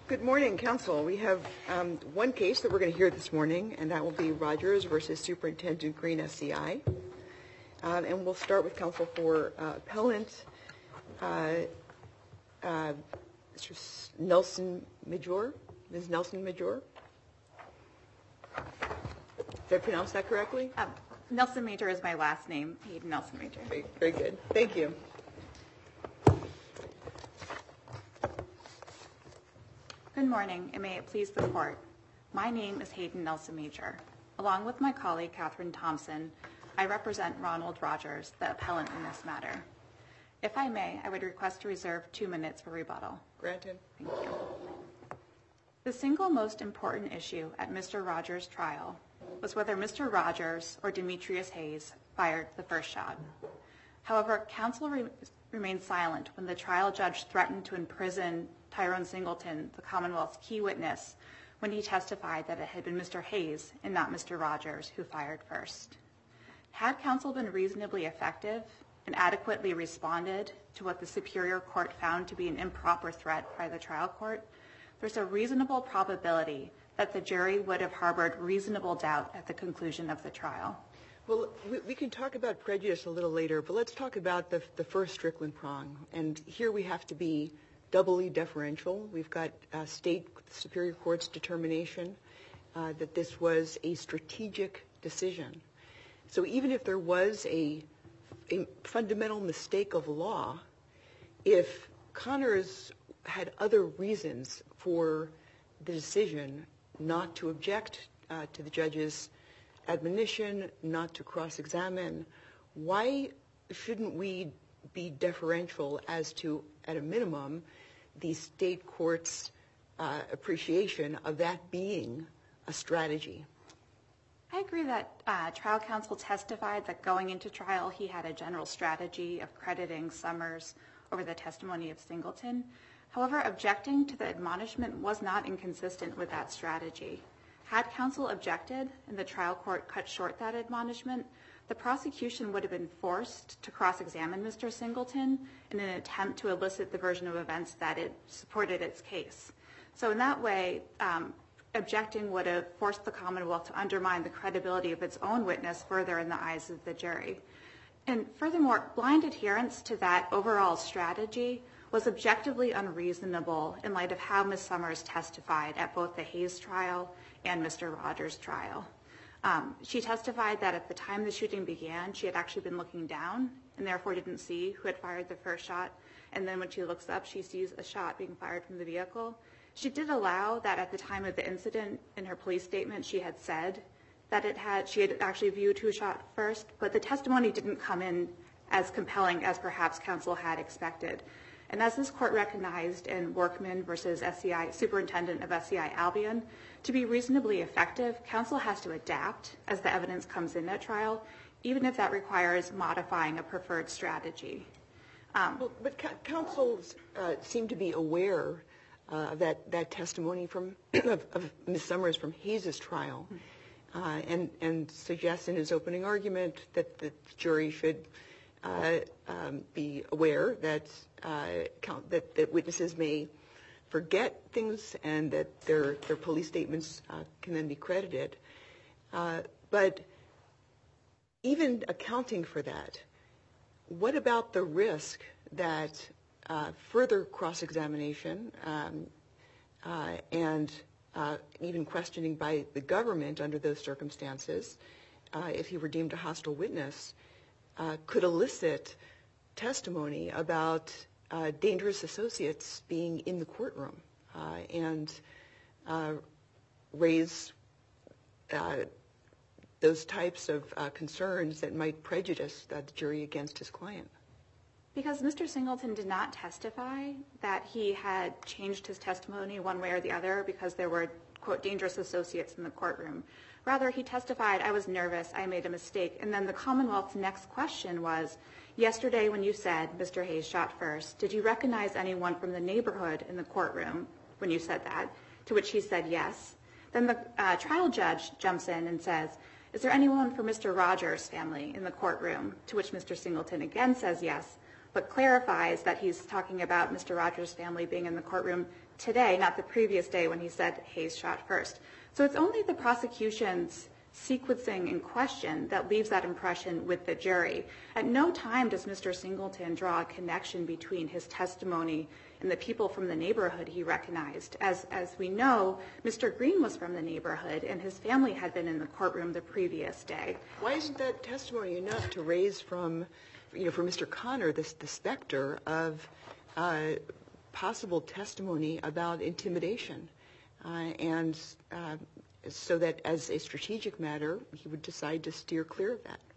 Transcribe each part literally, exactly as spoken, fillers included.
Good morning, Council. We have um, one case that we're going to hear this morning, and that will be Rogers versus Superintendent Greene S C I. Um, and we'll start with Counsel for uh, Appellant uh, uh, Mister Nelson Major, Miz Nelson Major. Did I pronounce that correctly? Um, Nelson Major is my last name. Hayden Nelson Major. Very, very good. Thank you. Good morning, and may it please the Court. My name is Hayden Nelson Major. Along with my colleague, Catherine Thompson, I represent Ronald Rogers, the appellant in this matter. If I may, I would request to reserve two minutes for rebuttal. Granted. Thank you. The single most important issue at Mister Rogers' trial was whether Mister Rogers or Demetrius Hayes fired the first shot. However, counsel re- remained silent when the trial judge threatened to imprison Tyrone Singleton, the Commonwealth's key witness, when he testified that it had been Mister Hayes and not Mister Rogers who fired first. Had counsel been reasonably effective and adequately responded to what the Superior Court found to be an improper threat by the trial court, there's a reasonable probability that the jury would have harbored reasonable doubt at the conclusion of the trial. Well, we, we can talk about prejudice a little later, but let's talk about the, the first Strickland prong. And here we have to be doubly deferential. We've got uh, state Superior Court's determination uh, that this was a strategic decision. So even if there was a, a fundamental mistake of law, if Connors had other reasons for the decision not to object uh, to the judge's admonition, not to cross-examine, why shouldn't we be deferential as to, at a minimum, the state court's uh, appreciation of that being a strategy? I agree that uh, trial counsel testified that going into trial he had a general strategy of crediting Summers over the testimony of Singleton. However, objecting to the admonishment was not inconsistent with that strategy. Had counsel objected and the trial court cut short that admonishment, the prosecution would have been forced to cross-examine Mister Singleton in an attempt to elicit the version of events that it supported its case. So in that way, um, objecting would have forced the Commonwealth to undermine the credibility of its own witness further in the eyes of the jury. And furthermore, blind adherence to that overall strategy was objectively unreasonable in light of how Miz Summers testified at both the Hayes trial and Mister Rogers' trial. Um, she testified that at the time the shooting began, she had actually been looking down and therefore didn't see who had fired the first shot. And then when she looks up, she sees a shot being fired from the vehicle. She did allow that at the time of the incident in her police statement, she had said that it had, she had actually viewed who shot first, but the testimony didn't come in as compelling as perhaps counsel had expected. And as this court recognized in Workman versus S C I, Superintendent of S C I Albion, to be reasonably effective, counsel has to adapt as the evidence comes in at trial, even if that requires modifying a preferred strategy. Um, well, but ca- counsel uh, seem to be aware uh, of that, that testimony from of, of Miz Summers from Hayes' trial, uh, and, and suggests in his opening argument that the jury should uh, um, be aware that uh, count, that, that witnesses may forget things and that their their police statements uh, can then be credited. Uh, but even accounting for that, what about the risk that uh, further cross-examination um, uh, and uh, even questioning by the government under those circumstances, uh, if he were deemed a hostile witness, uh, could elicit testimony about uh, dangerous associates being in the courtroom uh, and uh, raise uh, those types of uh, concerns that might prejudice uh, the jury against his client? Because Mister Singleton did not testify that he had changed his testimony one way or the other because there were, quote, dangerous associates in the courtroom. Rather, he testified, I was nervous, I made a mistake. And then the Commonwealth's next question was, yesterday when you said Mister Hayes shot first, did you recognize anyone from the neighborhood in the courtroom when you said that? To which he said yes. Then the uh, trial judge jumps in and says, is there anyone from Mister Rogers' family in the courtroom? To which Mister Singleton again says yes. but clarifies that he's talking about Mister Rogers' family being in the courtroom today, not the previous day when he said Hayes shot first. So it's only the prosecution's sequencing in question that leaves that impression with the jury. At no time does Mister Singleton draw a connection between his testimony and the people from the neighborhood he recognized. As, as we know, Mister Green was from the neighborhood, and his family had been in the courtroom the previous day. Why isn't that testimony enough to raise from, you know, for Mister Connor, this, the specter of uh, possible testimony about intimidation? Uh, and uh, so that as a strategic matter, he would decide to steer clear of that.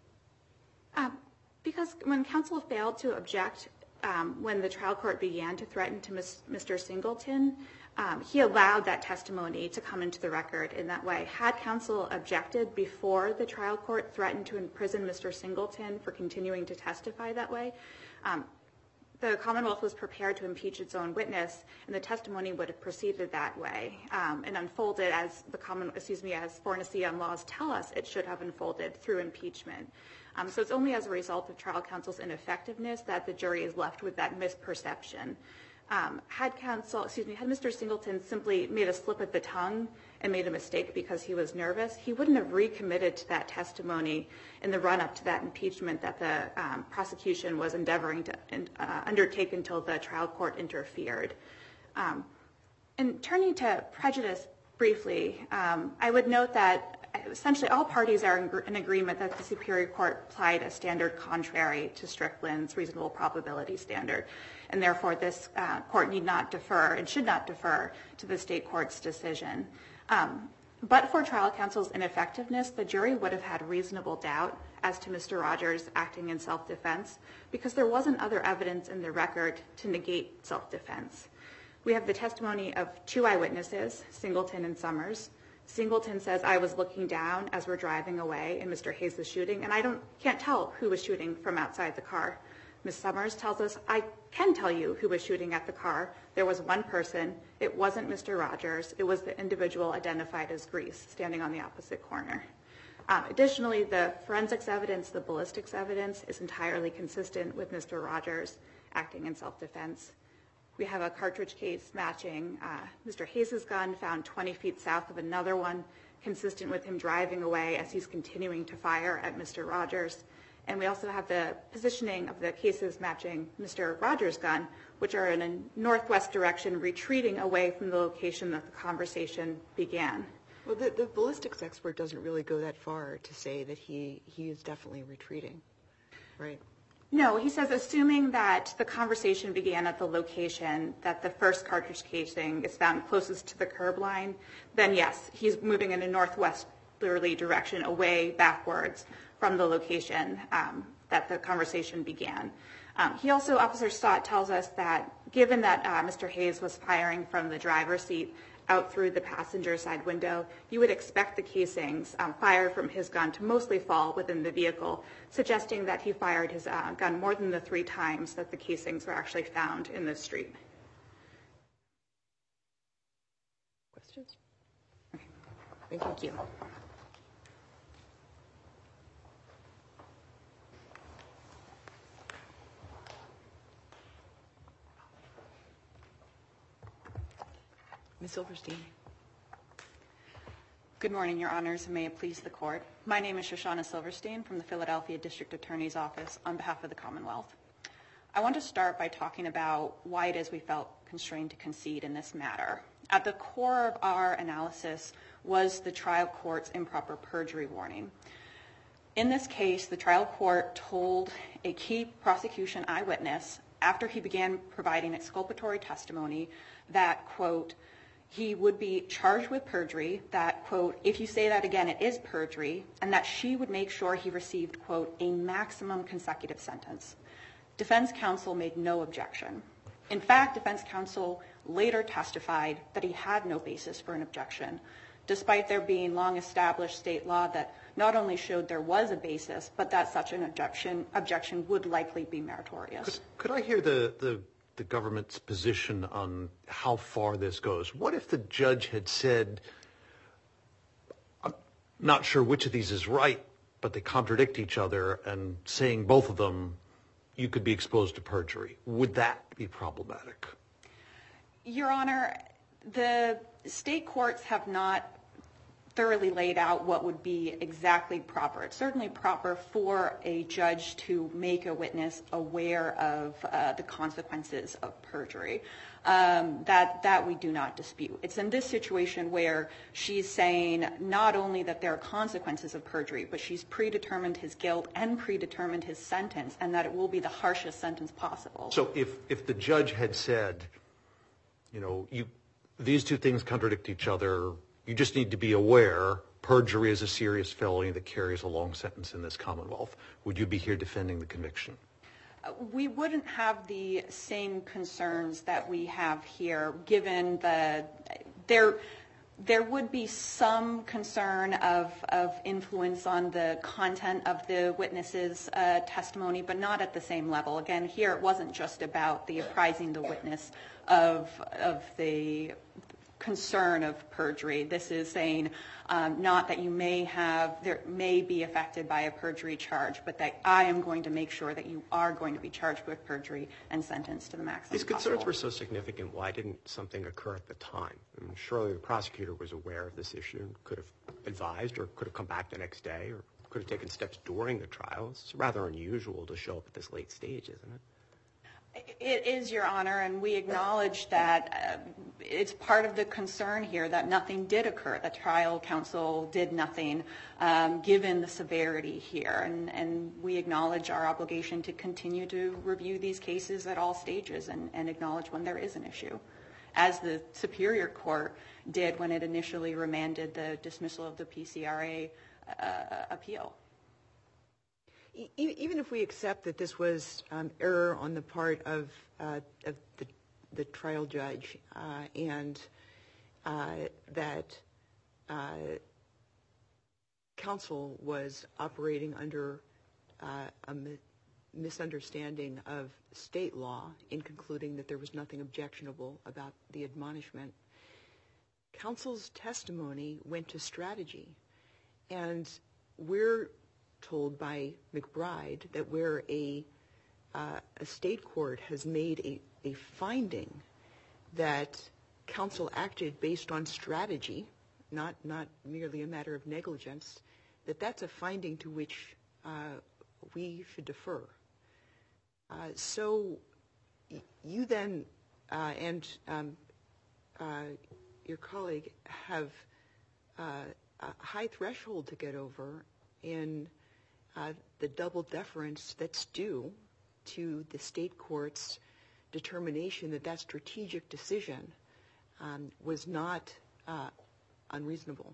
Uh, because when counsel failed to object um, when the trial court began to threaten to mis- Mister Singleton, um, he allowed that testimony to come into the record in that way. Had counsel objected before the trial court threatened to imprison Mister Singleton for continuing to testify that way, um, the Commonwealth was prepared to impeach its own witness, and the testimony would have proceeded that way um, and unfolded as the common, excuse me, as Fornacion laws tell us it should have unfolded through impeachment. Um, so it's only as a result of trial counsel's ineffectiveness that the jury is left with that misperception. Um, had counsel, excuse me, had Mister Singleton simply made a slip of the tongue and made a mistake because he was nervous, he wouldn't have recommitted to that testimony in the run-up to that impeachment that the um, prosecution was endeavoring to uh, undertake until the trial court interfered. Um, and turning to prejudice briefly, um, I would note that essentially all parties are in, in agreement that the Superior Court applied a standard contrary to Strickland's reasonable probability standard, and therefore this uh, court need not defer and should not defer to the state court's decision. Um, but for trial counsel's ineffectiveness, the jury would have had reasonable doubt as to Mister Rogers acting in self-defense because there wasn't other evidence in the record to negate self-defense. We have the testimony of two eyewitnesses, Singleton and Summers. Singleton says, I was looking down as we're driving away and Mister Hayes was shooting, and I don't can't tell who was shooting from outside the car. Miz Summers tells us, I can tell you who was shooting at the car. There was one person. It wasn't Mister Rogers. It was the individual identified as Grease standing on the opposite corner. Um, additionally, the forensics evidence, the ballistics evidence, is entirely consistent with Mister Rogers acting in self-defense. We have a cartridge case matching uh, Mister Hayes' gun found twenty feet south of another one, consistent with him driving away as he's continuing to fire at Mister Rogers. And we also have the positioning of the cases matching Mister Rogers' gun, which are in a northwest direction, retreating away from the location that the conversation began. Well, the, the ballistics expert doesn't really go that far to say that he, he is definitely retreating, right? No, he says assuming that the conversation began at the location that the first cartridge casing is found closest to the curb line, then yes, he's moving in a northwesterly direction away backwards from the location um, that the conversation began. Um, he also, Officer Stott tells us that given that uh, Mister Hayes was firing from the driver's seat out through the passenger side window, you would expect the casings um, fired from his gun to mostly fall within the vehicle, suggesting that he fired his uh, gun more than the three times that the casings were actually found in the street. Questions? Okay. Thank you. Thank you. Miz Silverstein. Good morning, Your Honors, and may it please the Court. My name is Shoshana Silverstein from the Philadelphia District Attorney's Office on behalf of the Commonwealth. I want to start by talking about why it is we felt constrained to concede in this matter. At the core of our analysis was the trial court's improper perjury warning. In this case, the trial court told a key prosecution eyewitness after he began providing exculpatory testimony that, quote, he would be charged with perjury, that, quote, if you say that again, it is perjury, and that she would make sure he received, quote, a maximum consecutive sentence. Defense counsel made no objection. In fact, defense counsel later testified that he had no basis for an objection, despite there being long-established state law that not only showed there was a basis, but that such an objection objection would likely be meritorious. Could, could I hear the, the the government's position on how far this goes? What if the judge had said, I'm not sure which of these is right, but they contradict each other, and saying both of them, you could be exposed to perjury. Would that be problematic? Your Honor, the state courts have not thoroughly laid out what would be exactly proper. It's certainly proper for a judge to make a witness aware of uh, the consequences of perjury. Um, that that we do not dispute. It's in this situation where she's saying not only that there are consequences of perjury, but she's predetermined his guilt and predetermined his sentence, and that it will be the harshest sentence possible. So if, if the judge had said, you know, you these two things contradict each other, you just need to be aware perjury is a serious felony that carries a long sentence in this Commonwealth, would you be here defending the conviction? We wouldn't have the same concerns that we have here, given the there there would be some concern of of influence on the content of the witness's uh, testimony, but not at the same level. Again, here it wasn't just about the apprising the witness of of the concern of perjury. This is saying um, not that you may have, there may be affected by a perjury charge, but that I am going to make sure that you are going to be charged with perjury and sentenced to the maximum These concerns possible. were so significant, why didn't something occur at the time? I mean, surely the prosecutor was aware of this issue and could have advised or could have come back the next day or could have taken steps during the trial. It's rather unusual to show up at this late stage, isn't it? It is, Your Honor, and we acknowledge that uh, it's part of the concern here that nothing did occur. The trial counsel did nothing, um, given the severity here, and, and we acknowledge our obligation to continue to review these cases at all stages and, and acknowledge when there is an issue, as the Superior Court did when it initially remanded the dismissal of the P C R A uh, appeal. Even if we accept that this was um, error on the part of, uh, of the, the trial judge uh, and uh, that uh, counsel was operating under uh, a mi- misunderstanding of state law in concluding that there was nothing objectionable about the admonishment, counsel's testimony went to strategy. And we're told by McBride that where a, uh, a state court has made a, a finding that counsel acted based on strategy, not, not merely a matter of negligence, that that's a finding to which uh, we should defer. Uh, so y- you then uh, and um, uh, your colleague have uh, a high threshold to get over in Uh, the double deference that's due to the state court's determination that that strategic decision um, was not uh, unreasonable.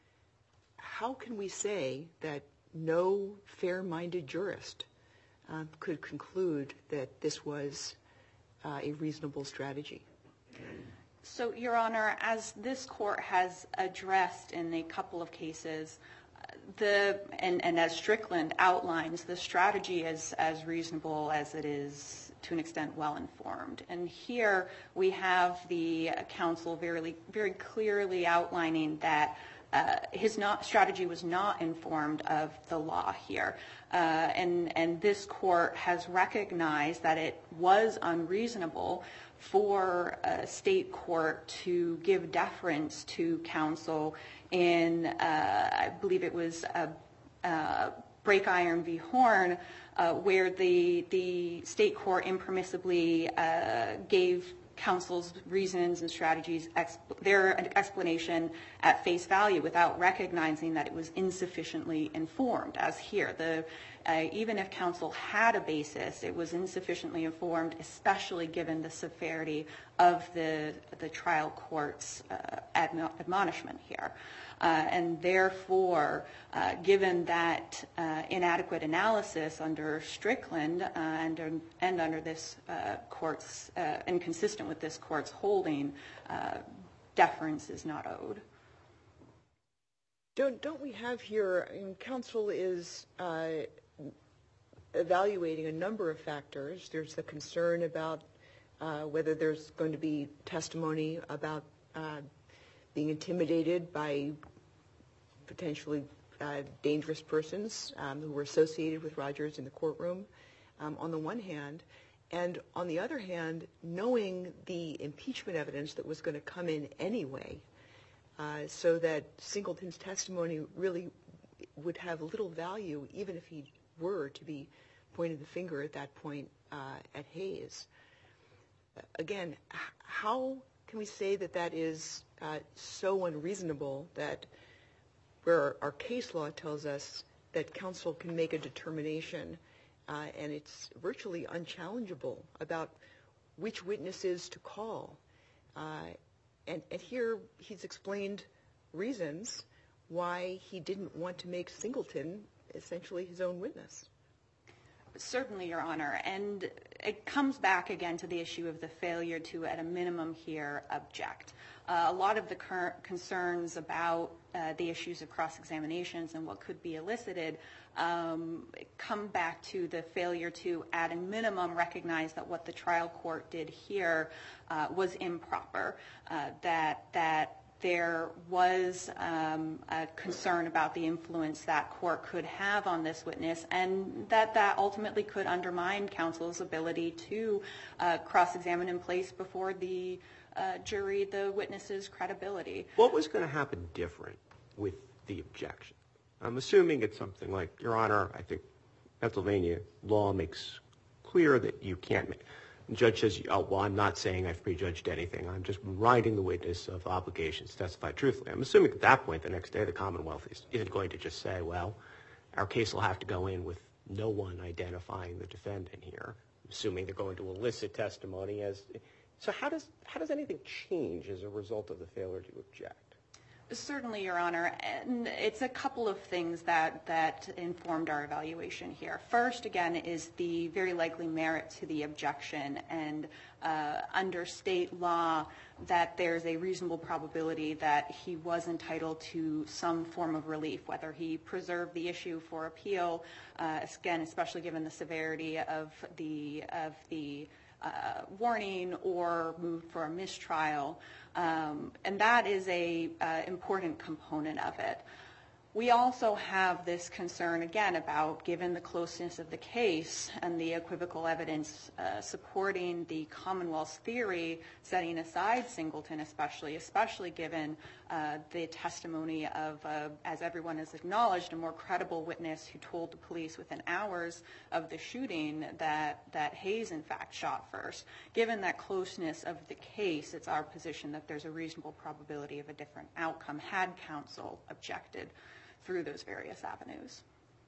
How can we say that no fair-minded jurist uh, could conclude that this was uh, a reasonable strategy? So, Your Honor, as this court has addressed in a couple of cases, The and, and as Strickland outlines, the strategy is as reasonable as it is, to an extent, well-informed. And here we have the counsel very, very clearly outlining that uh, his not, strategy was not informed of the law here. Uh, and, and this court has recognized that it was unreasonable for a state court to give deference to counsel in, uh, I believe it was uh, uh, Break Iron v. Horn, uh, where the the state court impermissibly uh, gave counsel's reasons and strategies, exp- their explanation at face value without recognizing that it was insufficiently informed, as here. The, uh, even if counsel had a basis, it was insufficiently informed, especially given the severity of the, the trial court's uh, admo- admonishment here. Uh, and therefore, uh, given that uh, inadequate analysis under Strickland uh, and, and under this uh, court's, uh, and consistent with this court's holding, uh, deference is not owed. Don't, don't we have here, I mean, counsel is uh, evaluating a number of factors. There's the concern about uh, whether there's going to be testimony about uh, being intimidated by potentially uh, dangerous persons um, who were associated with Rogers in the courtroom. um, on the one hand, and on the other hand, knowing the impeachment evidence that was going to come in anyway, uh, so that Singleton's testimony really would have little value, even if he were to be pointing the finger at that point uh, at Hayes. Again, h- how can we say that that is uh, so unreasonable that where our, our case law tells us that counsel can make a determination uh, and it's virtually unchallengeable about which witnesses to call? Uh, and, and here he's explained reasons why he didn't want to make Singleton essentially his own witness. Certainly, Your Honor, and it comes back again to the issue of the failure to, at a minimum here, object. Uh, a lot of the current concerns about uh, the issues of cross-examinations and what could be elicited um, come back to the failure to, at a minimum, recognize that what the trial court did here uh, was improper, uh, that that there was um, a concern about the influence that court could have on this witness, and that that ultimately could undermine counsel's ability to uh, cross-examine and place before the uh, jury the witness's credibility. What was going to happen different with the objection? I'm assuming it's something like, Your Honor, I think Pennsylvania law makes clear that you can't make. The judge says, oh, well, I'm not saying I've prejudged anything. I'm just reminding the witness of obligations to testify truthfully. I'm assuming at that point, the next day, the Commonwealth is, isn't going to just say, well, our case will have to go in with no one identifying the defendant here, assuming they're going to elicit testimony. As So how does, how does anything change as a result of the failure to object? Certainly, Your Honor, and it's a couple of things that, that informed our evaluation here. First, again, is the very likely merit to the objection, and uh, under state law that there's a reasonable probability that he was entitled to some form of relief, whether he preserved the issue for appeal, uh, again, especially given the severity of the, of the Uh, warning, or moved for a mistrial, um, and that is a uh, important component of it. We also have this concern, again, about, given the closeness of the case and the equivocal evidence uh, supporting the Commonwealth's theory, setting aside Singleton especially, especially given uh, the testimony of, uh, as everyone has acknowledged, a more credible witness who told the police within hours of the shooting that, that Hayes, in fact, shot first. Given that closeness of the case, it's our position that there's a reasonable probability of a different outcome had counsel objected through those various avenues.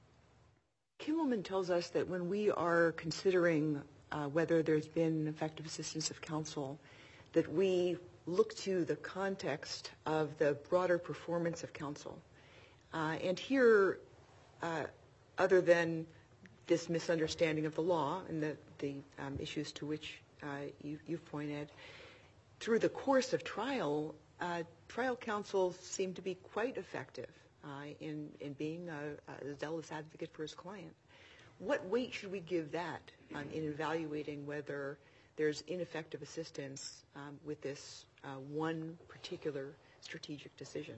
Kimmelman tells us that when we are considering uh, whether there's been effective assistance of counsel, that we look to the context of the broader performance of counsel. Uh, and here, uh, other than this misunderstanding of the law and the, the um, issues to which uh, you, you've pointed, through the course of trial, uh, trial counsel seemed to be quite effective Uh, in, in being a, a zealous advocate for his client. What weight should we give that um, in evaluating whether there's ineffective assistance um, with this uh, one particular strategic decision?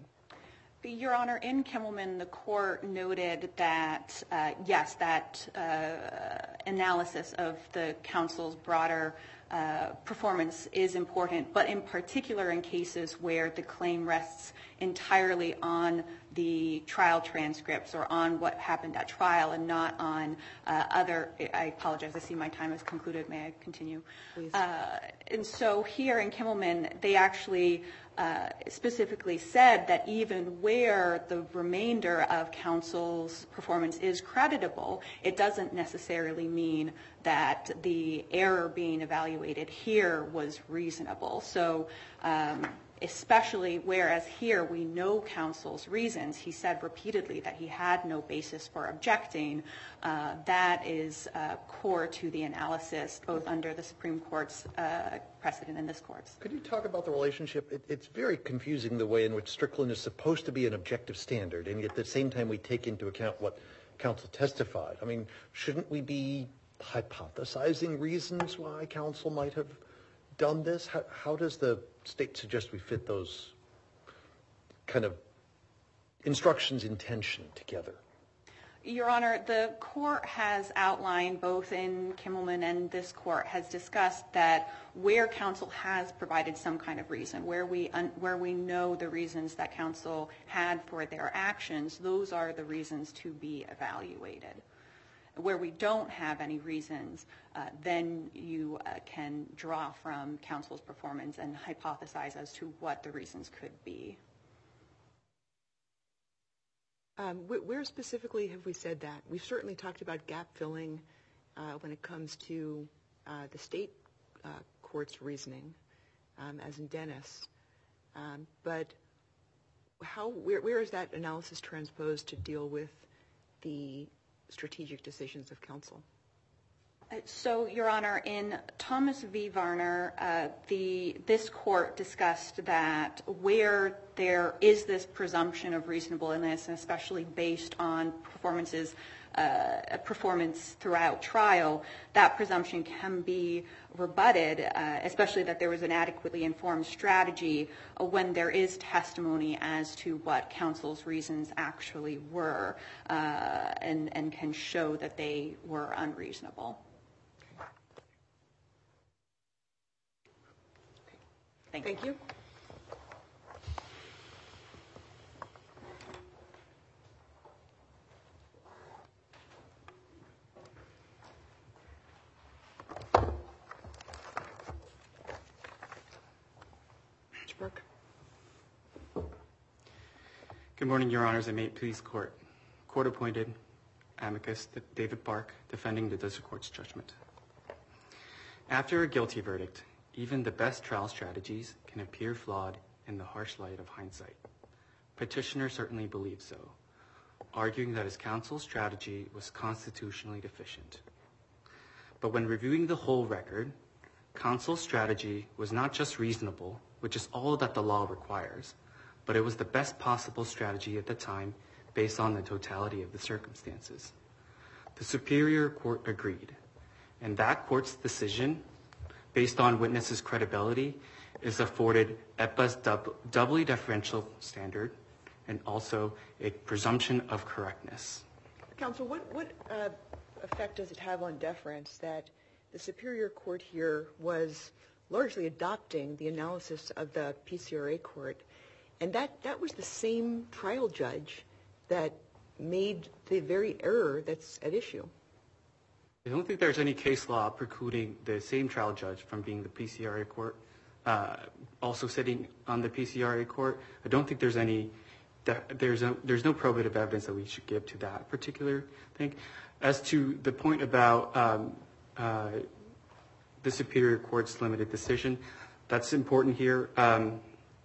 Your Honor, in Kimmelman, the court noted that, uh, yes, that uh, analysis of the counsel's broader uh, performance is important, but in particular in cases where the claim rests entirely on the trial transcripts or on what happened at trial and not on uh, other, I apologize, I see my time has concluded. May I continue? Please. Uh, and so here in Kimmelman, they actually uh, specifically said that even where the remainder of counsel's performance is creditable, it doesn't necessarily mean that the error being evaluated here was reasonable. So um, especially whereas here we know counsel's reasons. He said repeatedly that he had no basis for objecting. Uh, that is uh, core to the analysis, both under the Supreme Court's uh, precedent and this Court's. Could you talk about the relationship? It, it's very confusing the way in which Strickland is supposed to be an objective standard, and yet at the same time we take into account what counsel testified. I mean, shouldn't we be hypothesizing reasons why counsel might have done this? How, how does the state suggest we fit those kind of instructions in tension together? Your Honor, the court has outlined, both in Kimmelman and this court has discussed, that where counsel has provided some kind of reason, where we un, where we know the reasons that counsel had for their actions, those are the reasons to be evaluated. Where we don't have any reasons, uh, then you uh, can draw from counsel's performance and hypothesize as to what the reasons could be. Um, wh- where specifically have we said that? We've certainly talked about gap filling uh, when it comes to uh, the state uh, court's reasoning, um, as in Dennis. Um, but how? Where, where is that analysis transposed to deal with the strategic decisions of counsel? So, Your Honor, in Thomas v. Varner, uh, the this court discussed that where there is this presumption of reasonableness, and especially based on performances, uh, performance throughout trial, that presumption can be rebutted, uh, especially that there was an adequately informed strategy uh, when there is testimony as to what counsel's reasons actually were, uh, and, and can show that they were unreasonable. Thank, Thank you. Mister Burke. Good morning, Your Honors, and may it please court. Court-appointed amicus David Park, defending the district court's judgment. After a guilty verdict, even the best trial strategies can appear flawed in the harsh light of hindsight. Petitioner certainly believes so, arguing that his counsel's strategy was constitutionally deficient. But when reviewing the whole record, counsel's strategy was not just reasonable, which is all that the law requires, but it was the best possible strategy at the time based on the totality of the circumstances. The Superior Court agreed, and that court's decision, based on witnesses' credibility, is afforded E P A's dub- doubly deferential standard and also a presumption of correctness. Counsel, what, what uh, effect does it have on deference that the Superior Court here was largely adopting the analysis of the P C R A court, and that, that was the same trial judge that made the very error that's at issue? I don't think there's any case law precluding the same trial judge from being the P C R A court, uh, also sitting on the P C R A court. I don't think there's any, there's, a, there's no probative evidence that we should give to that particular thing. As to the point about um, uh, the Superior Court's limited decision, that's important here. Um,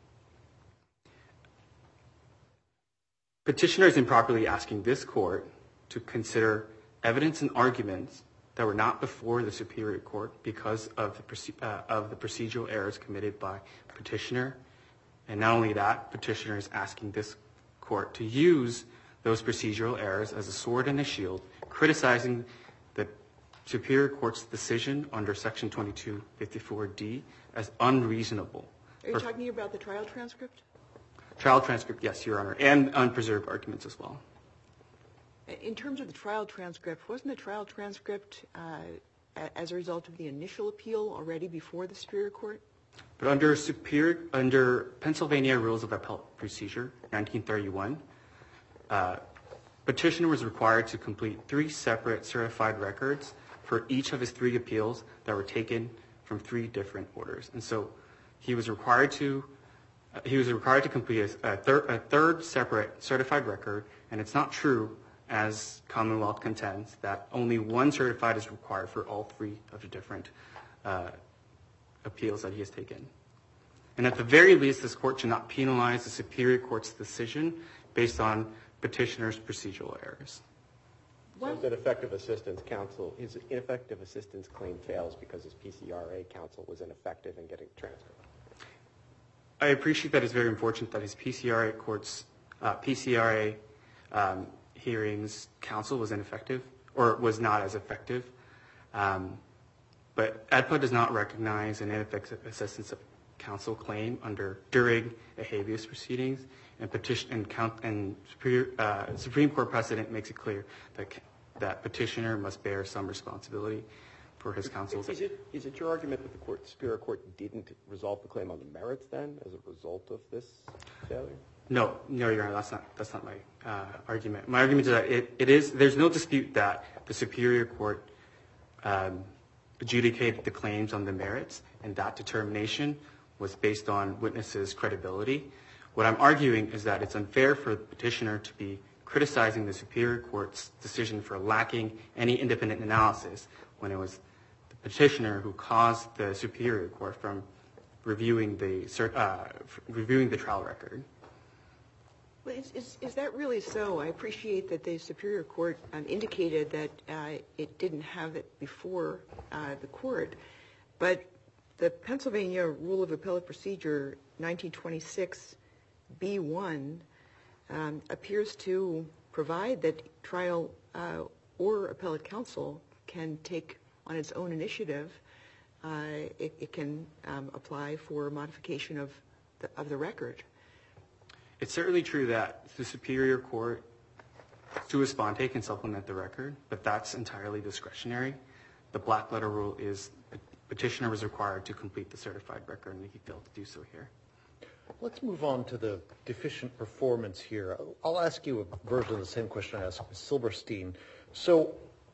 petitioner is improperly asking this court to consider evidence and arguments that were not before the Superior Court because of the, uh, of the procedural errors committed by petitioner. And not only that, petitioner is asking this court to use those procedural errors as a sword and a shield, criticizing the Superior Court's decision under Section twenty-two fifty-four D as unreasonable. Are you talking about the trial transcript? Trial transcript, yes, Your Honor, and unpreserved arguments as well. In terms of the trial transcript, wasn't the trial transcript uh, as a result of the initial appeal already before the Superior Court? But under superior, under Pennsylvania Rules of Appellate Procedure, nineteen thirty-one, uh, petitioner was required to complete three separate certified records for each of his three appeals that were taken from three different orders. And so he was required to uh, he was required to complete a, a, thir- a third separate certified record, and it's not true, as Commonwealth contends, that only one certified is required for all three of the different uh, appeals that he has taken. And at the very least, this court should not penalize the Superior Court's decision based on petitioner's procedural errors. So his ineffective assistance counsel, his ineffective assistance claim fails because his P C R A counsel was ineffective in getting transferred. I appreciate that it's very unfortunate that his P C R A court's uh, P C R A um, hearings counsel was ineffective or was not as effective. Um, but E D P A does not recognize an ineffective assistance of counsel claim under during a habeas proceedings, and petition and count and Superior, uh, Supreme Court precedent makes it clear that that petitioner must bear some responsibility for his counsel's. Is it is it your argument that the court, Superior Court didn't resolve the claim on the merits then, as a result of this failure? No, no, Your Honor, that's not that's not my uh, argument. My argument is that it, it is there's no dispute that the Superior Court um, adjudicated the claims on the merits, and that determination was based on witnesses' credibility. What I'm arguing is that it's unfair for the petitioner to be criticizing the Superior Court's decision for lacking any independent analysis when it was the petitioner who caused the Superior Court from reviewing the uh, reviewing the trial record. Well, is, is, is that really so? I appreciate that the Superior Court um, indicated that uh, it didn't have it before uh, the court, but the Pennsylvania Rule of Appellate Procedure nineteen twenty-six B one um, appears to provide that trial uh, or appellate counsel can take on its own initiative. Uh, it, it can um, apply for modification of the, of the record. It's certainly true that the Superior Court, sua sponte, can supplement the record, but that's entirely discretionary. The black letter rule is the petitioner was required to complete the certified record, and he failed to do so here. Let's move on to the deficient performance here. I'll ask you a version of the same question I asked Miz Silverstein. So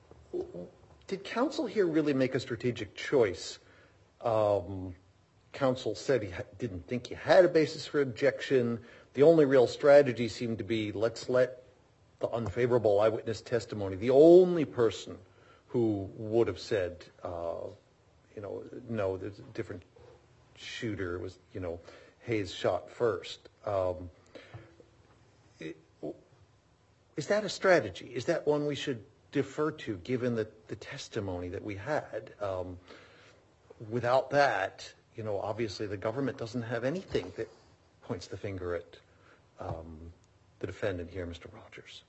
did counsel here really make a strategic choice? Um, counsel said he ha- didn't think he had a basis for objection. The only real strategy seemed to be, let's let the unfavorable eyewitness testimony, the only person who would have said, uh, you know, no, there's a different shooter, it was, you know, Hayes shot first. Um, it, is that a strategy? Is that one we should defer to, given the, the testimony that we had? Um, without that, you know, obviously the government doesn't have anything that points the finger at um, the defendant here, Mister Rogers.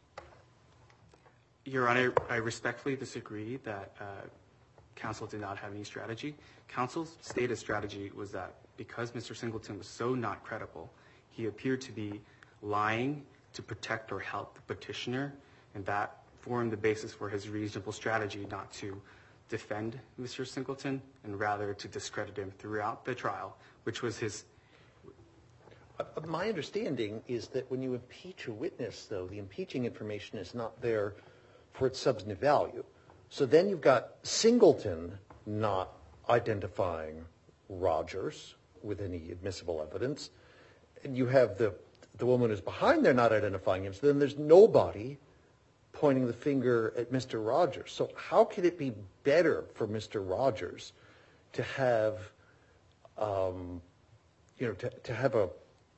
Your Honor, I respectfully disagree that uh, counsel did not have any strategy. Counsel's stated strategy was that because Mister Singleton was so not credible, he appeared to be lying to protect or help the petitioner, and that formed the basis for his reasonable strategy not to defend Mister Singleton and rather to discredit him throughout the trial, which was his. Uh, my understanding is that when you impeach a witness, though, the impeaching information is not there for its substantive value. So then you've got Singleton not identifying Rogers with any admissible evidence, and you have the the woman who's behind there not identifying him. So then there's nobody pointing the finger at Mister Rogers. So how could it be better for Mister Rogers to have, um, you know, to, to have a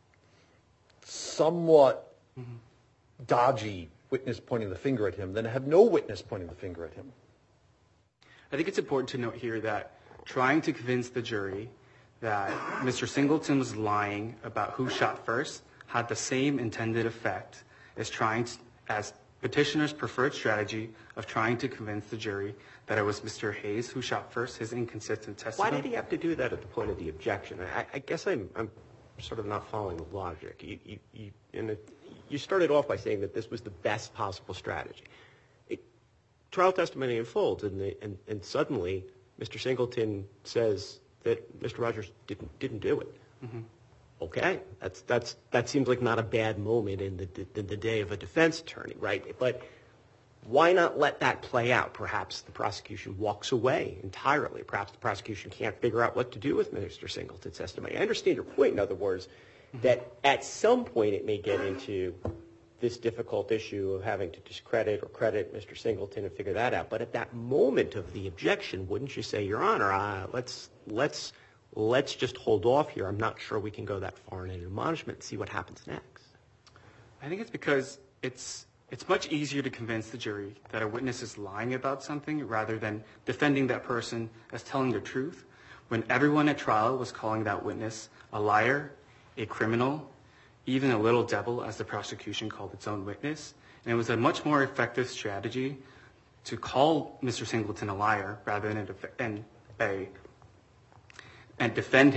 somewhat mm-hmm. dodgy witness pointing the finger at him than to have no witness pointing the finger at him? I think it's important to note here that trying to convince the jury that Mister Singleton was lying about who shot first had the same intended effect as trying to, as petitioner's preferred strategy of trying to convince the jury that it was Mister Hayes who shot first, his inconsistent testimony. Why did he have to do that at the point of the objection? I, I guess I'm, I'm sort of not following the logic. You, you, you, in a, you started off by saying that this was the best possible strategy. It, trial testimony unfolds, and, the, and, and suddenly Mister Singleton says that Mister Rogers didn't didn't do it. Mm-hmm. Okay, that's that's that seems like not a bad moment in the, the the day of a defense attorney, right? But why not let that play out? Perhaps the prosecution walks away entirely. Perhaps the prosecution can't figure out what to do with Mister Singleton's testimony. I understand your point, in other words, mm-hmm. that at some point it may get into this difficult issue of having to discredit or credit Mister Singleton and figure that out. But at that moment of the objection, wouldn't you say, Your Honor, uh, let's let's let's just hold off here. I'm not sure we can go that far in an admonishment and see what happens next. I think it's because it's it's much easier to convince the jury that a witness is lying about something rather than defending that person as telling the truth, when everyone at trial was calling that witness a liar, a criminal, even a little devil, as the prosecution called its own witness. And it was a much more effective strategy to call Mister Singleton a liar rather than a, def- and, a, and defend his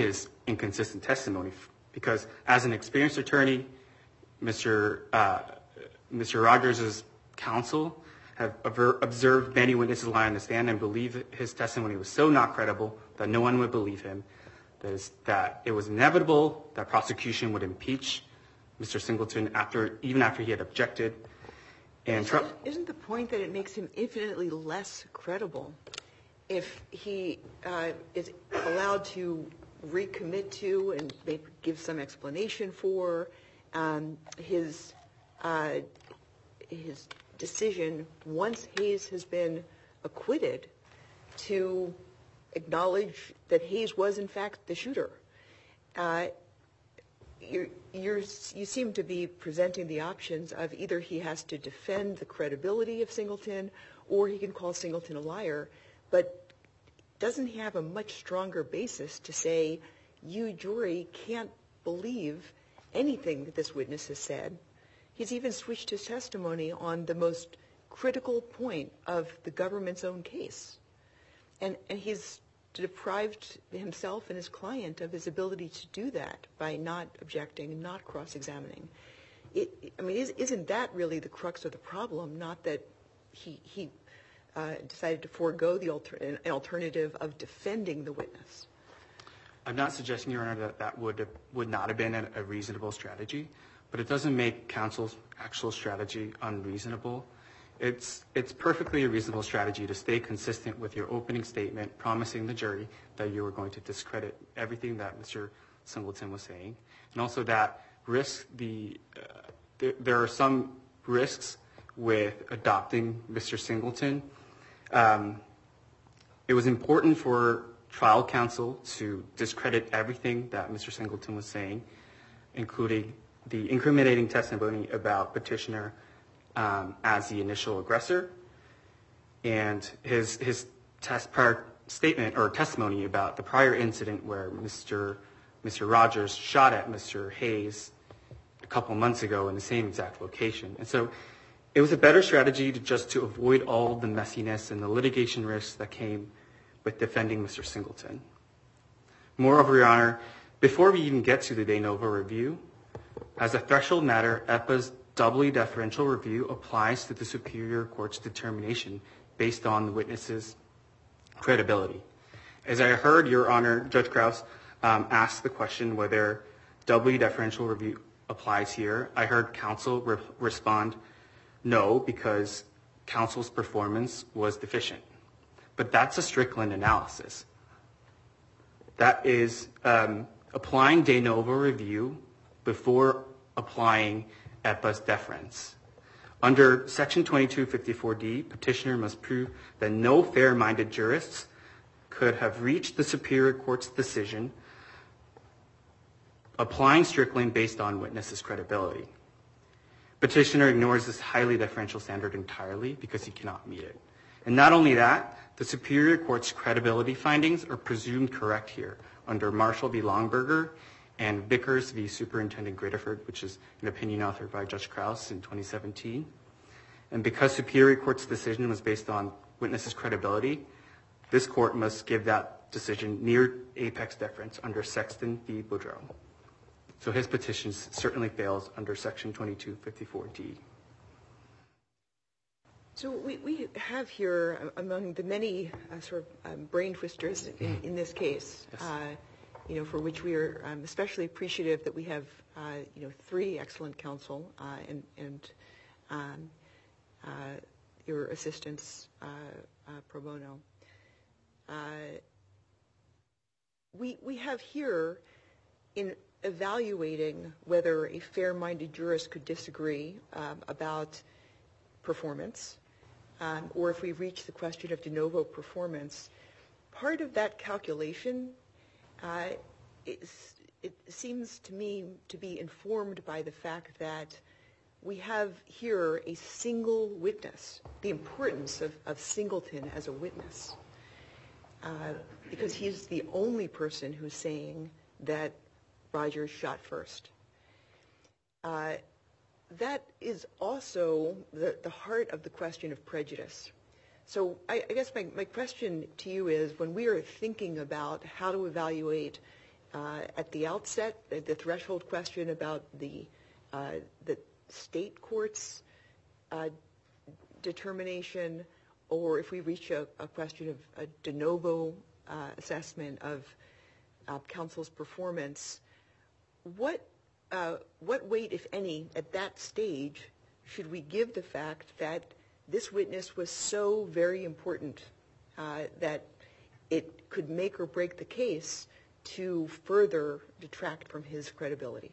inconsistent testimony because as an experienced attorney, Mister Uh, Mister Rogers' counsel have observed many witnesses lie on the stand and believe his testimony was so not credible that no one would believe him, that, is, that it was inevitable that prosecution would impeach Mister Singleton after, even after he had objected. And isn't, isn't the point that it makes him infinitely less credible if he uh, is allowed to recommit to and maybe give some explanation for um, his uh, his decision once Hayes has been acquitted to acknowledge that Hayes was in fact the shooter? Uh, you're, you're, you seem to be presenting the options of either he has to defend the credibility of Singleton or he can call Singleton a liar, but doesn't he have a much stronger basis to say, you jury can't believe anything that this witness has said? He's even switched his testimony on the most critical point of the government's own case. And, and he's deprived himself and his client of his ability to do that by not objecting and not cross-examining. It, I mean, is, isn't that really the crux of the problem, not that he, he uh, decided to forego the alter, an alternative of defending the witness? I'm not suggesting, Your Honor, that that would, would not have been a, a reasonable strategy, but it doesn't make counsel's actual strategy unreasonable. It's, it's perfectly a reasonable strategy to stay consistent with your opening statement, promising the jury that you were going to discredit everything that Mister Singleton was saying, and also that risk the uh, there, there are some risks with adopting Mister Singleton. Um, it was important for trial counsel to discredit everything that Mister Singleton was saying, including the incriminating testimony about petitioner um, as the initial aggressor, and his his test prior statement or testimony about the prior incident where Mister Mister Rogers shot at Mister Hayes a couple months ago in the same exact location. And so it was a better strategy to just to avoid all the messiness and the litigation risks that came with defending Mister Singleton. Moreover, Your Honor, before we even get to the de novo review, as a threshold matter, E P A's doubly deferential review applies to the Superior Court's determination based on the witness's credibility. As I heard Your Honor, Judge Krause, um, ask the question whether doubly deferential review applies here, I heard counsel re- respond no, because counsel's performance was deficient. But that's a Strickland analysis. That is um, applying de novo review before applying E P A's deference. Under Section twenty-two fifty-four D, petitioner must prove that no fair-minded jurists could have reached the Superior Court's decision applying Strickland based on witness's credibility. Petitioner ignores this highly deferential standard entirely because he cannot meet it. And not only that, the Superior Court's credibility findings are presumed correct here under Marshall v. Longberger and Vickers v. Superintendent Gritterford, which is an opinion authored by Judge Krause in twenty seventeen. And because Superior Court's decision was based on witness's credibility, this court must give that decision near apex deference under Sexton v. Boudreaux. So his petition certainly fails under Section twenty-two fifty-four D. So we, we have here, among the many uh, sort of um, brain twisters in, in this case, Yes. uh, you know, for which we are um, especially appreciative that we have, uh, you know, three excellent counsel uh, and, and um, uh, your assistants uh, uh, pro bono. Uh, we we have here, in evaluating whether a fair-minded jurist could disagree um, about performance, um, or if we reach the question of de novo performance, part of that calculation uh, is, it seems to me to be informed by the fact that we have here a single witness, the importance of, of Singleton as a witness, uh, because he's the only person who's saying that Rogers shot first. Uh, that is also the, the heart of the question of prejudice. So I, I guess my, my question to you is, when we are thinking about how to evaluate uh, at the outset, the, the threshold question about the uh, the state court's uh, determination, or if we reach a, a question of a de novo uh, assessment of uh, counsel's performance, what uh, what weight, if any, at that stage should we give the fact that this witness was so very important uh, that it could make or break the case to further detract from his credibility?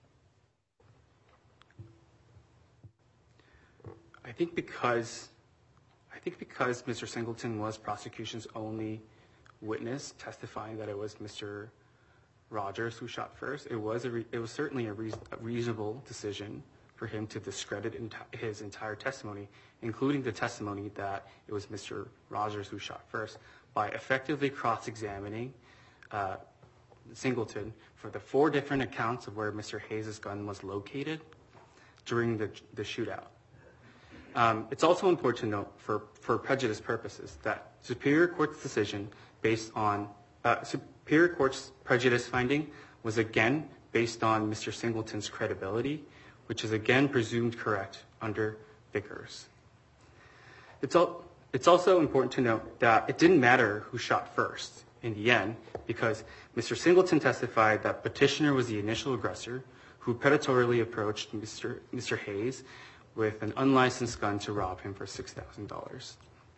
I think because I think because Mister Singleton was prosecution's only witness testifying that it was Mister Rogers who shot first, it was a re- it was certainly a, reason- a reasonable decision for him to discredit enti- his entire testimony, including the testimony that it was Mister Rogers who shot first, by effectively cross-examining uh, Singleton for the four different accounts of where Mister Hayes' gun was located during the, the shootout. Um, it's also important to note, for, for prejudice purposes, that Superior Court's decision based on uh, Superior Court's prejudice finding was again based on Mister Singleton's credibility, which is again presumed correct under Vickers. It's, al- it's also important to note that it didn't matter who shot first in the end, because Mister Singleton testified that Petitioner was the initial aggressor who predatorily approached Mister Mister Hayes with an unlicensed gun to rob him for six thousand dollars.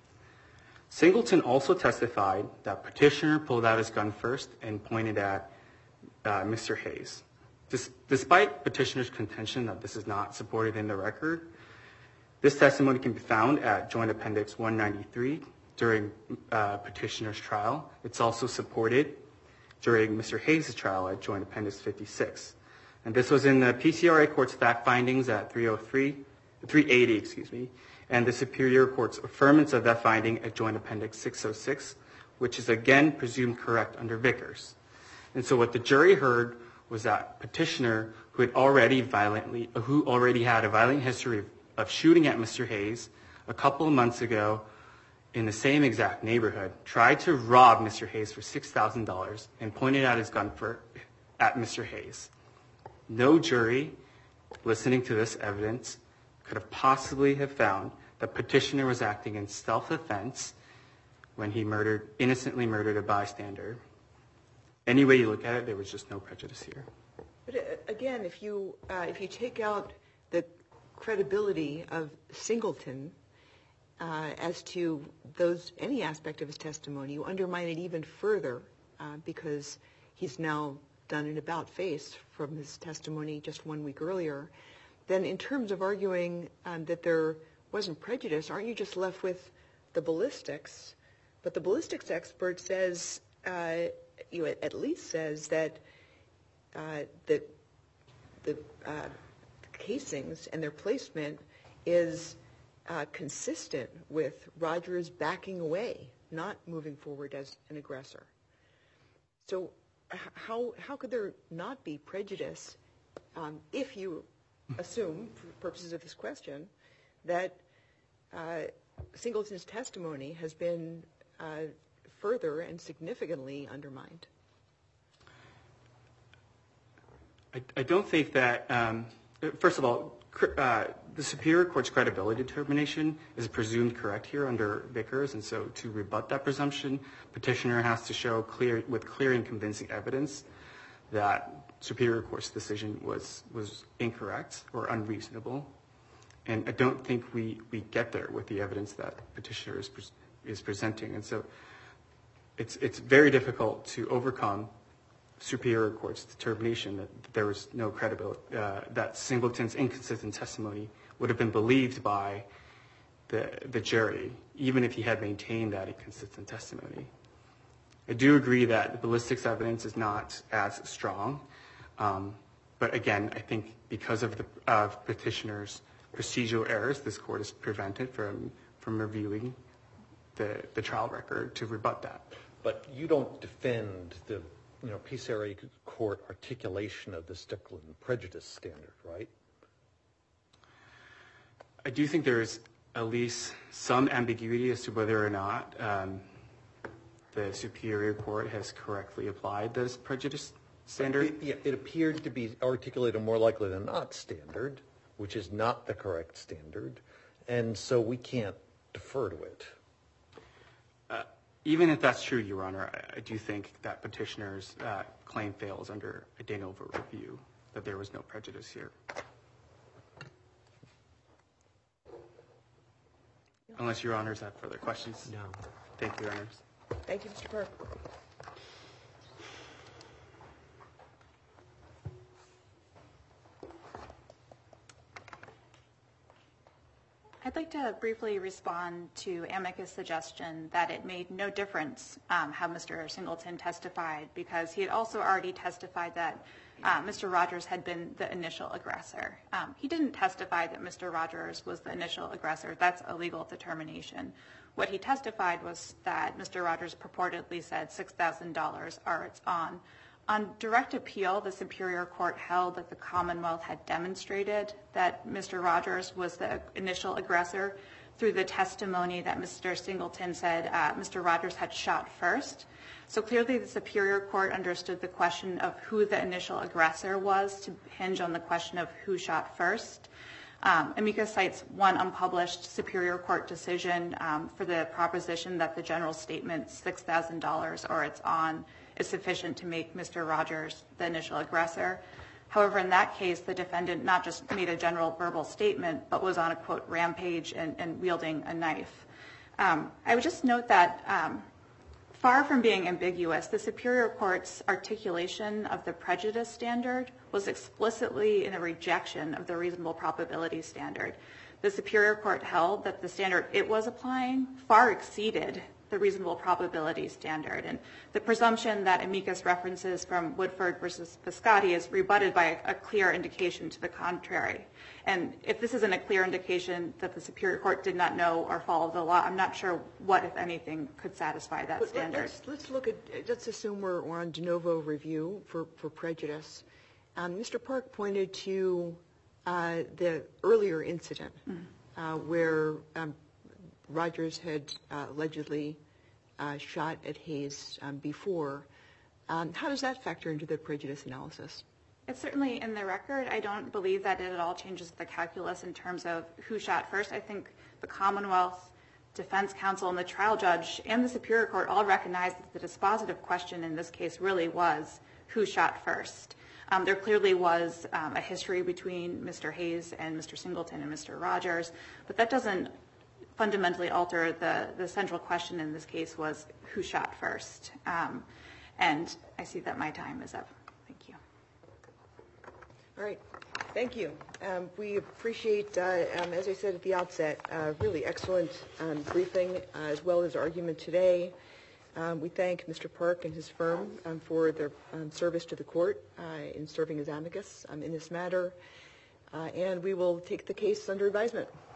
Singleton also testified that Petitioner pulled out his gun first and pointed at uh, Mister Hayes. Dis- despite Petitioner's contention that this is not supported in the record, this testimony can be found at Joint Appendix one ninety-three during uh, Petitioner's trial. It's also supported during Mister Hayes' trial at Joint Appendix fifty-six. And this was in the P C R A Court's fact findings at three oh three, three eighty, excuse me, and the Superior Court's affirmance of that finding at Joint Appendix six oh six, which is again presumed correct under Vickers. And so what the jury heard was that Petitioner, who had already violently, who already had a violent history of, of shooting at Mister Hayes a couple of months ago in the same exact neighborhood, tried to rob Mister Hayes for six thousand dollars and pointed out his gun for, at Mister Hayes. No jury listening to this evidence could have possibly have found that Petitioner was acting in self-defense when he murdered, innocently murdered a bystander. Any way you look at it, there was just no prejudice here. But uh, again, if you uh, if you take out the credibility of Singleton uh, as to those any aspect of his testimony, you undermine it even further uh, because he's now done an about face from his testimony just one week earlier. Then in terms of arguing um, that there wasn't prejudice, aren't you just left with the ballistics? But the ballistics expert says, uh, you know, at least says that uh, the, the uh, casings and their placement is uh, consistent with Rogers backing away, not moving forward as an aggressor. So how how could there not be prejudice um, if you assume, for purposes of this question, that uh, Singleton's testimony has been uh, further and significantly undermined? I, I don't think that, um, first of all, uh, the Superior Court's credibility determination is presumed correct here under Vickers, and so to rebut that presumption, Petitioner has to show clear, with clear and convincing evidence that Superior Court's decision was was incorrect or unreasonable. And I don't think we, we get there with the evidence that Petitioner is pre- is presenting. And so it's it's very difficult to overcome Superior Court's determination that there was no credibility, uh, that Singleton's inconsistent testimony would have been believed by the the jury, even if he had maintained that inconsistent testimony. I do agree that the ballistics evidence is not as strong. Um, but again, I think because of the of Petitioner's procedural errors, this court is prevented from from reviewing the the trial record to rebut that. But you don't defend the you know P C R A court articulation of the Strickland prejudice standard, right? I do think there is at least some ambiguity as to whether or not um, the Superior Court has correctly applied this prejudice standard. It, yeah, it appeared to be articulated more likely than not standard, which is not the correct standard, and so we can't defer to it. Uh, even if that's true, Your Honor, I, I do think that petitioner's uh, claim fails under a de novo review, that there was no prejudice here. Unless Your Honors have further questions. No. Thank you, Your Honors. Thank you, Mister Park. I'd like to briefly respond to Amicus' suggestion that it made no difference um, how Mister Singleton testified, because he had also already testified that uh, Mister Rogers had been the initial aggressor. Um, he didn't testify that Mister Rogers was the initial aggressor. That's a legal determination. What he testified was that Mister Rogers purportedly said six thousand dollars are its on. On direct appeal, the Superior Court held that the Commonwealth had demonstrated that Mister Rogers was the initial aggressor through the testimony that Mister Singleton said uh, Mister Rogers had shot first. So clearly the Superior Court understood the question of who the initial aggressor was to hinge on the question of who shot first. Um, Amicus cites one unpublished Superior Court decision um, for the proposition that the general statement six thousand dollars or its on is sufficient to make Mister Rogers the initial aggressor. However, in that case, the defendant not just made a general verbal statement, but was on a, quote, rampage and, and wielding a knife. Um, I would just note that um, far from being ambiguous, the Superior Court's articulation of the prejudice standard was explicitly in a rejection of the reasonable probability standard. The Superior Court held that the standard it was applying far exceeded the reasonable probability standard. And the presumption that Amicus references from Woodford versus Piscotti is rebutted by a, a clear indication to the contrary. And if this isn't a clear indication that the Superior Court did not know or follow the law, I'm not sure what, if anything, could satisfy that But standard. Let's, let's look at, let's assume we're, we're on de novo review for, for prejudice. Um, Mister Park pointed to uh, the earlier incident mm. uh, where um, Rogers had uh, allegedly uh, shot at Hayes um, before. Um, how does that factor into the prejudice analysis? It's certainly in the record. I don't believe that it at all changes the calculus in terms of who shot first. I think the Commonwealth, Defense Counsel, and the trial judge and the Superior Court all recognize that the dispositive question in this case really was who shot first. Um, there clearly was um, a history between Mister Hayes and Mister Singleton and Mister Rogers, but that doesn't fundamentally alter the, the central question in this case was who shot first. Um, and I see that my time is up. Thank you. All right. Thank you. Um, we appreciate, uh, um, as I said at the outset, uh, really excellent um, briefing uh, as well as argument today. Um, we thank Mister Park and his firm um, for their um, service to the court uh, in serving as amicus um, in this matter. Uh, and we will take the case under advisement.